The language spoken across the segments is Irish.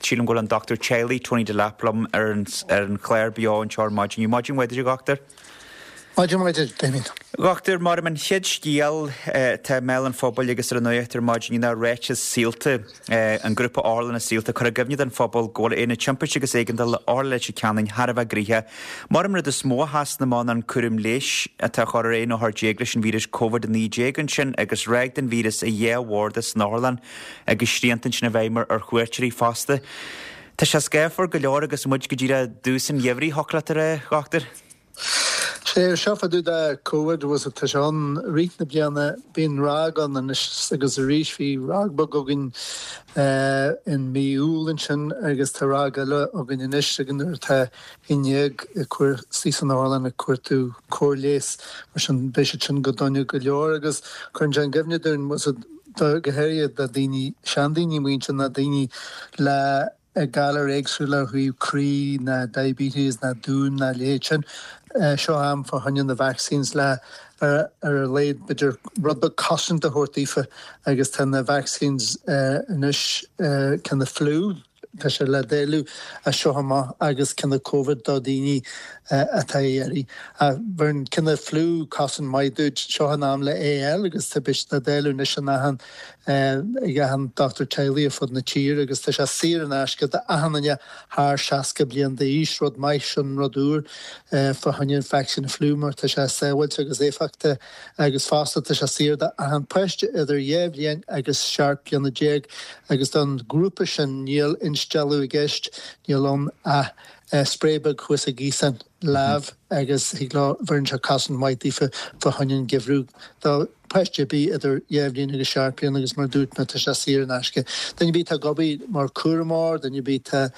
Chilam go an Dr. Chaley, Tony de Laplam an Claire Beyond Char Margin. You margin whether you doctor? Margin whether David. Doctor Marman Hid Giel te Melon Fobble agus ar nuachtar margin na Reches Sealte an grúpa Orlan a Sealte chu gifni den fobal gola ina championship agus eigendal Orla chi canin harfa griha. Marman de smó has na man an curum leish a ta chor ein o har jeglishin virus COVID in the jegan agus reg den virus a ye wardas Norlan agus striantin sin a weimer ar chuirtri faste. Ta se skefor galor agus mud gejira dusin yevri hoklatare doctor. Schafa do the COVID was a tashan reach na biana being rag on and agus reach fi rag bugogin in miúlinshin agus taragala ogin inishigan ta hinyeg queer season Orlan a quirtu corles mashan bishachin godonu galor agus kunjan givni dun was a geheria da dini shandini winchin na dini la galar eggsula hu cree na diabetes na dún na lechin show am for hunting the vaccines la laid bitter rubber caution to hortifa agus ten the vaccines inish can the flu Tasha la delu a shohama agus can the COVID dodini atayeri burn can the flu caution my dude shohanam la AL agus tabish the delu nishanahan again Dr. Chaley for the cheer agus tasha seer and ashka the ahananya har shaska blian the ishrod maishun rodur for hunyan faction flu mer tasha say what agus effect agus faster tasha seer the ahan push either yevlian agus sharp on the jeg agus done groupish and nil Jalu gist Nilon a spraybug who is a gisan lav agus higla verncha cousin mighty for hunyan givru the question be either yevlin agus sharpian agus mar dut met tasir and ashke then you beat a gobi more kuramor then you beat a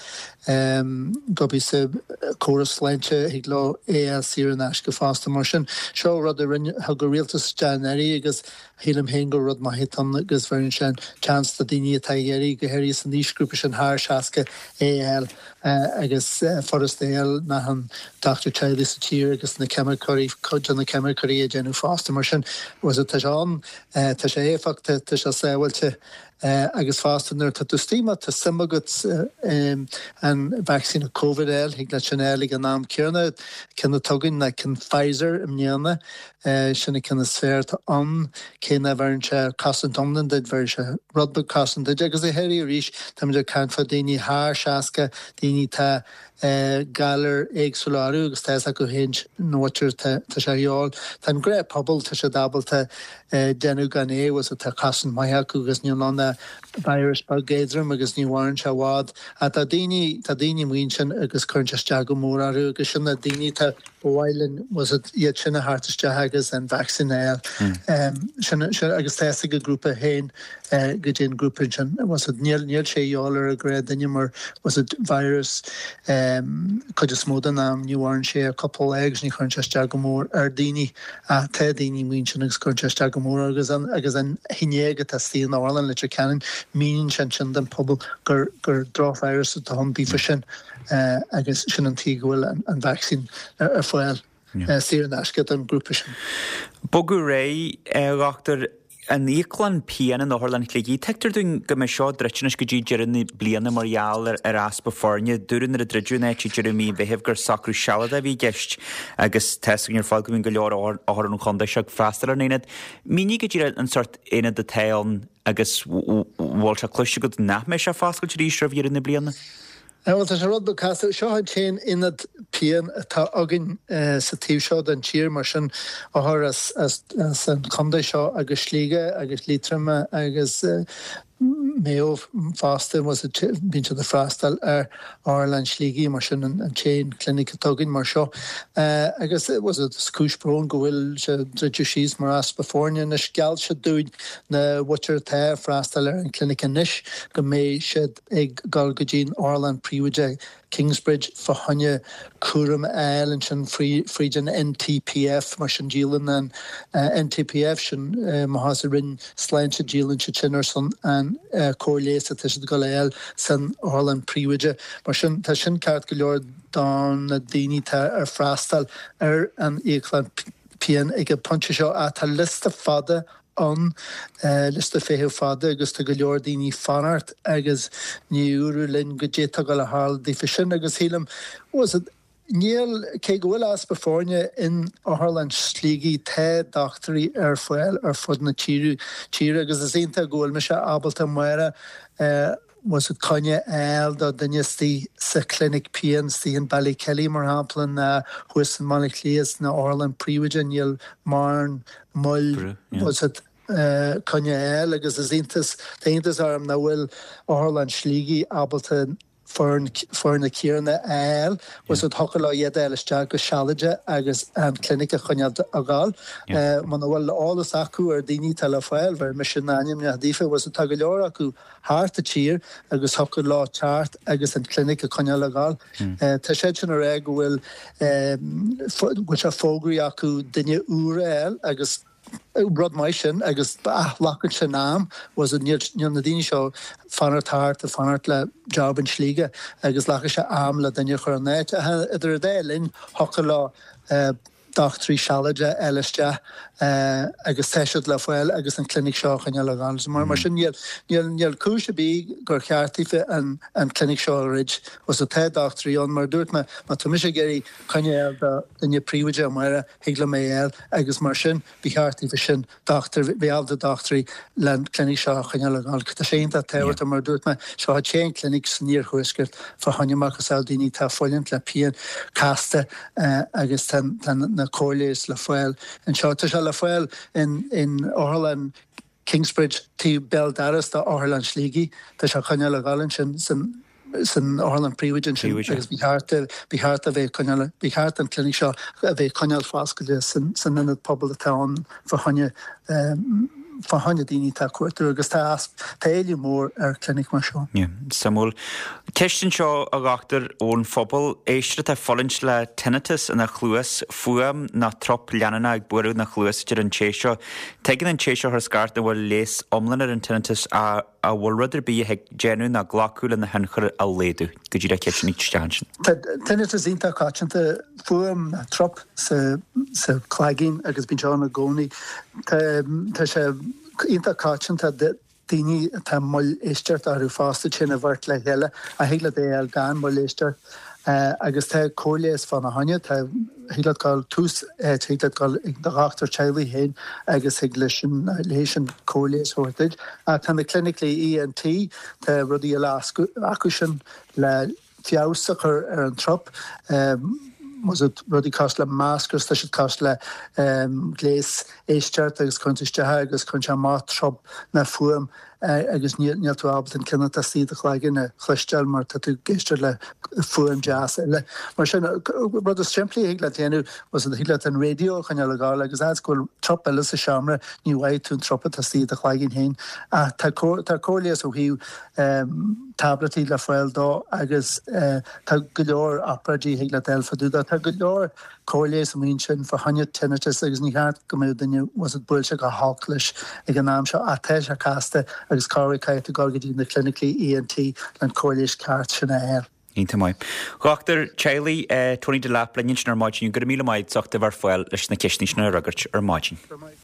gobi sub chorus lenche higla a sir and ashke fast immersion show rather how go real to January agus Helam Hengo rod mahitan agus verncha chance the dini tayeri geheris and these groupish and har shaska AL agus Forest AL nahan Dr. Chaley cheer agus na chemicary coach and the chemicary genu fast immersion was a tajan tasha effect tasha say well to agus fastener to stima to simaguts and vaccine of COVID higla chanel gan nam kirna can the tugin na can Pfizer imniana shini can the sphere to on can verncha costant omden did version rudbug costant did agus the heri rish tam de can for dini har shaska dini ta galer egg solaru agus ta go hinge nocher ta shayol tan great pobble ta shadabel ta genu gane was a ta costant mayaku gus nyolanda virus gadrum agus new orange awad at tadini winchan agus current jagomora agus na dini ta while was it yet china hartis jahagas and vaccinale agus tasig a group of hen gajin group was it near che yoler grade then was it virus could just more than new orange a couple eggs ni current jagomor ardini tadini winchan agus current jagomora agus an hinyega tastin Orlan literature canon meaning shan den pobl gur draw virus to hon bifishin agus shin antigwil and vaccine foil seer nashket and groupishin Bogu Ray Dr. An íclan pian an Orlan cligi tector dún go me seo dritchnis go dí jerin bliana marial aspa forne durin ar dridjuna chi Jeremy behef gur sacru shalada vi gist agus testing your falcum go leor an chonda seag faster an inad mini go dí an sort inad de tailn agus walta clushi go nach me se fast go dí shref jerin bliana well, there's a rod cast show chain in that pian ta agin sativ show and cheer marshin or as conde show agus liga agus litrama agus Mayo faster was a been to the frastal Ireland Schligi machine and chain clinic tugin marsho I guess it was a scoosh brown go will she's maras before nish gal should do na watcher ta frastal and clinic and nish go may shed egg galgajin Ireland pre Kingsbridge for Hanya Kurum Island Freejan NTPF Marshan Jeelan and NTPF shin Mahasarin Slancha Jeelan Chinnerson and Corlace at Galel San Orlan Prewidge Marshan Tashin Cart Galord Don Dini Ta Frastal and Eklan Pian Ega Punch show at a list of father an liste féhu fada agus tá go leor daoine fanart agus níúrú linn go dé go le hall dí fi sin agus hílam was it Níl cé gohfuil as beforne in Ireland slígi te doctorí foiil fud na tíú agus is inta ggóil me se abalta muire was it conne eil da dunne tí sa clinic Pians tí in Ballykelly mar haplan huis an Malik Leas na Ireland príwidin níl marn mull was it conne eil agus is intas arm na bhfuil Ireland slígi abalta for na Kierna eil was it hola iad eiliste go sealaide agus an clinic a chuneal agáil man bhfuil álas acu ar daoine tal fáil bhar me sin naim na ddífa was it tag leor acu háart a tír agus hocu lá teart agus an clinic a chuneal agáil Tá sé sin ar go bhfuil a fógraí acu duine úr eil agus brod mai sin agus lachan sin náam was an na daine seo fanart háart a fanart le job in slíige agus lacha se am le daine chur net idir a délinn hocha lá doctorí sealaide eiliste agus teisiid le foiil agus an clinic seo chuine le gan mar sin níl cúise bí gur cheartífe an clinic seo rid was a te doctorí an mar dúirt me tu mis géirí chuine danne príomide mar hiigla mé eil agus mar sin bí cheartífe sin doctor bhéalda doctorí le clinic seo chuine le gan tá sénta tehairt mar dúirt me seo a ché clinic sníor chuisgurt fa hanne marchas daoine tá foiint le pian caste agus na cóléis le foiil an seo tá se le foiil in Ireland Kingsbridge tí Beldaras tá Ireland slígi tá se chuine le galan san Ireland príwidin sin agus bí hart a bheith chuine bí hart an clinic seo a bheith chuineal fáscaile san inad pobl atá fa hanne daoine tá cuairú agus tá éile mór ar clinic mar seo. Samúl. Ceistin seo a gachtar ón phobal éistre tá fallint le tinnitus ina chluas fuam na trop leanana ag buú na chluas idir an téisio. Tegan an téisio ar scarta bhfuil lés omlanar an tinnitus a bhfuil ruidir bí ag genú na ghlaúil na henchar a léadú. Go dtí a ceistin ní teansin. Tinnitus ínta cáitinta fuam na trop sa claigín agus bín seán na gcónaí tá sé ínta cáitinta daoine tá mull éisteart arú fásta sin a bhairt le heile a héile é gan mull éisteart agus tá cóléas fan na haine tá héile gáil tús héile gáil ag do gachtar teilí héin agus léisian cóléas thuirtaid tá na clinic le ENT tá rudí acu sin le fiása ar an trop was it rudí cos le máscars tá siad cos le gléas éisteart agus chuinteiste agus chuinte má trop na fuam agus níl tú ábal an cinna a síad a chláigin na chluisteil mar tá tú géisteir le fuam jazz le mar sin rud stremplí ag le déanú was an híile an radio chuine le gáil agus ghfuil trop eile sa seamra ní bhaid tún tropa a síad a chláigin héin a tá cóléas ó hiú tabletí le foiil dó agus tá go leor apradí ag le delfaúda tá go leor cóléas am sin fa hanne tinnitus agus ní hart go mé duine was it builse go háclis ag an náam seo a teis a casta agus cáir caiit a gágadí na clinically ENT len cóléis ceart sinna air. Ínta mai. Gachtar Charlie Tony de Lap lein sin ar máidin go míle maid soachta bhar foiil leis na ceisní sin ar ragart ar máidin.